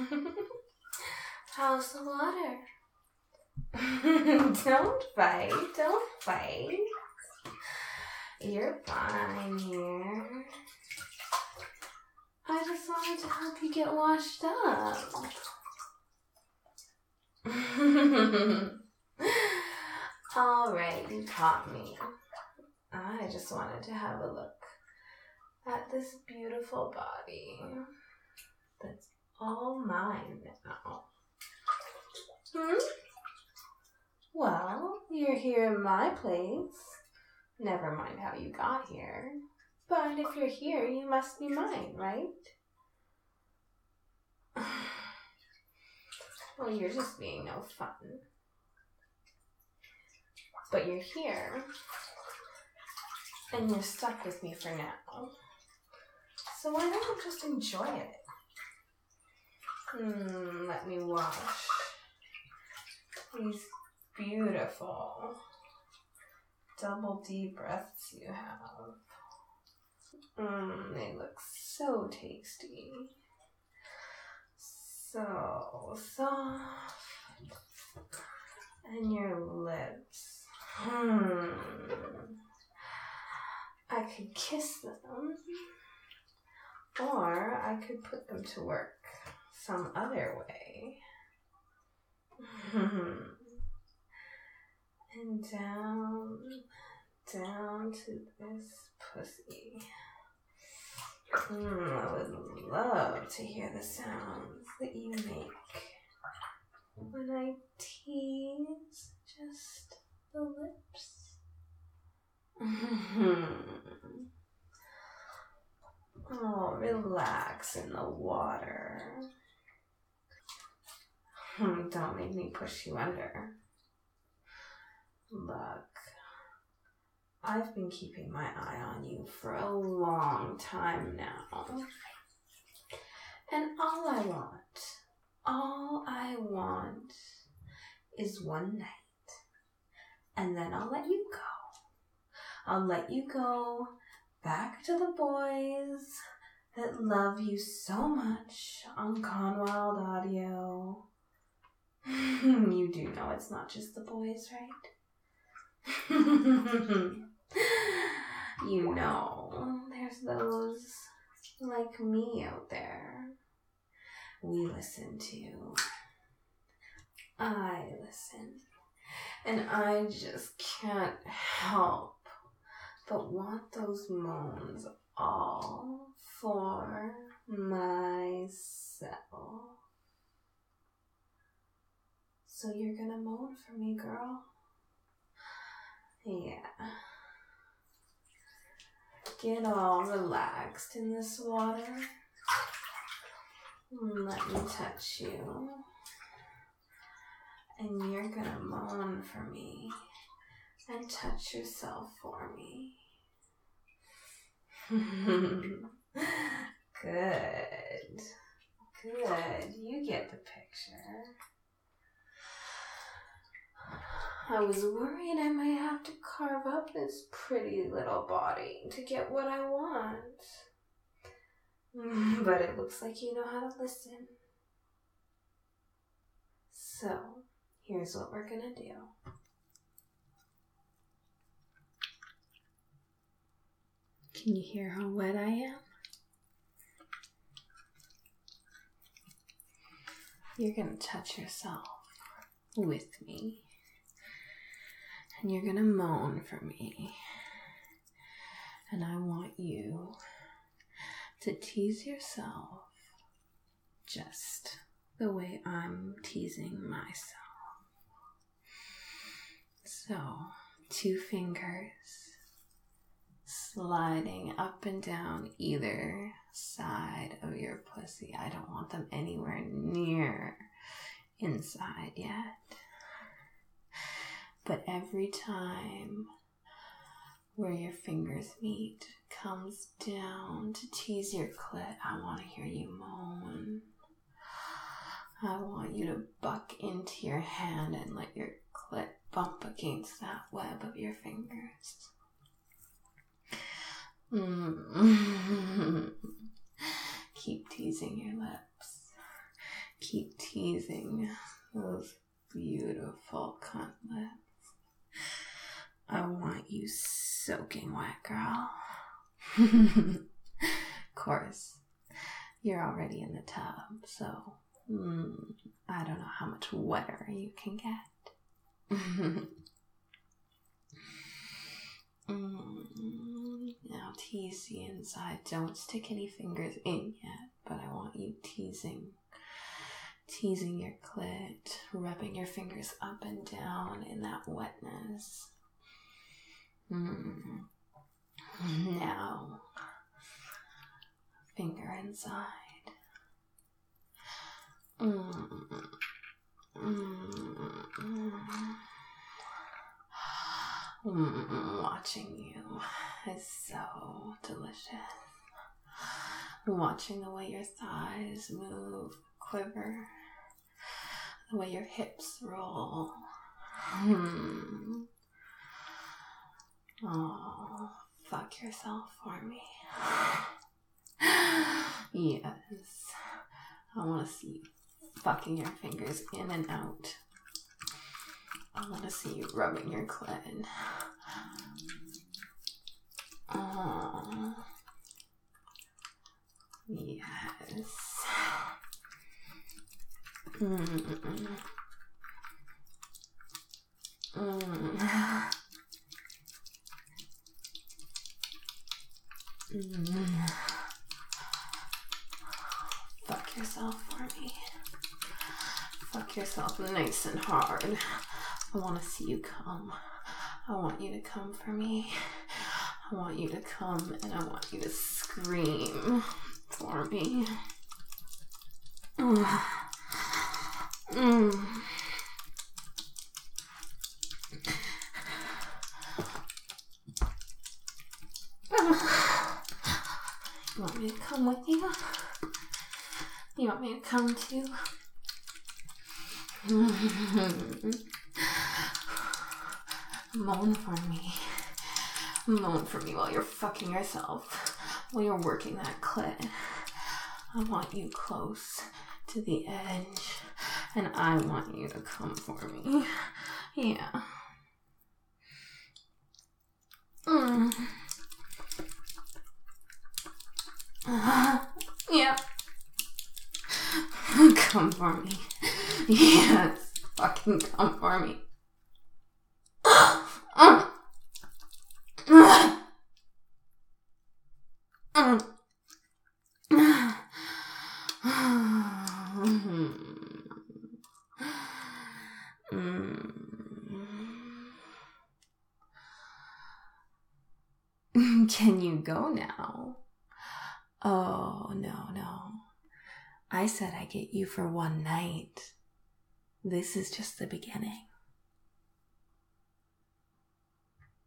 How's the water? Don't fight. You're fine here. I just wanted to help you get washed up. Alright, you caught me. I just wanted to have a look at this beautiful body that's all mine now. Well, you're here in my place. Never mind how you got here. But if you're here, you must be mine, right? Well, you're just being no fun. But you're here, and you're stuck with me for now. So why don't you just enjoy it? Let me wash these beautiful double deep breaths you have. They look so tasty. So soft. And your lips. I could kiss them. Or I could put them to work some other way. And down to this pussy. I would love to hear the sounds that you make when I tease just the lips. Oh, relax in the water. Don't make me push you under. Look, I've been keeping my eye on you for a long time now. And all I want is one night. And then I'll let you go. I'll let you go back to the boys that love you so much on Conwild Audio. You do know it's not just the boys, right? You know, there's those like me out there. We listen to. I listen. And I just can't help but want those moans all for myself. So you're gonna moan for me, girl? Yeah. Get all relaxed in this water. Let me touch you. And you're gonna moan for me and touch yourself for me. Good. You get the picture. I was worried I might have to carve up this pretty little body to get what I want. But it looks like you know how to listen. So, here's what we're gonna do. Can you hear how wet I am? You're gonna touch yourself with me. And you're gonna moan for me. And I want you to tease yourself just the way I'm teasing myself. So, 2 fingers sliding up and down either side of your pussy. I don't want them anywhere near inside yet. But every time where your fingers meet comes down to tease your clit, I want to hear you moan. I want you to buck into your hand and let your clit bump against that web of your fingers. Keep teasing your lips. Keep teasing those beautiful cutlets. I want you soaking wet, girl. Of course, you're already in the tub, so I don't know how much wetter you can get. Now tease the inside. Don't stick any fingers in yet, but I want you teasing your clit, rubbing your fingers up and down in that wetness. Now, finger inside. Watching you is so delicious. Watching the way your thighs move, quiver, the way your hips roll. Oh, fuck yourself for me. Yes. I want to see you fucking your fingers in and out. I want to see you rubbing your clit. Oh. Yes. Fuck yourself for me. Fuck yourself nice and hard. I want to see you come. I want you to come for me. I want you to come and I want you to scream for me. You want me to come with you? You want me to come too? Moan for me. Moan for me while you're fucking yourself. While you're working that clit. I want you close to the edge. And I want you to come for me. Yeah. Yeah. Come for me. Yes. Fucking come for me. Can you go now? Oh, no. I said I get you for one night. This is just the beginning.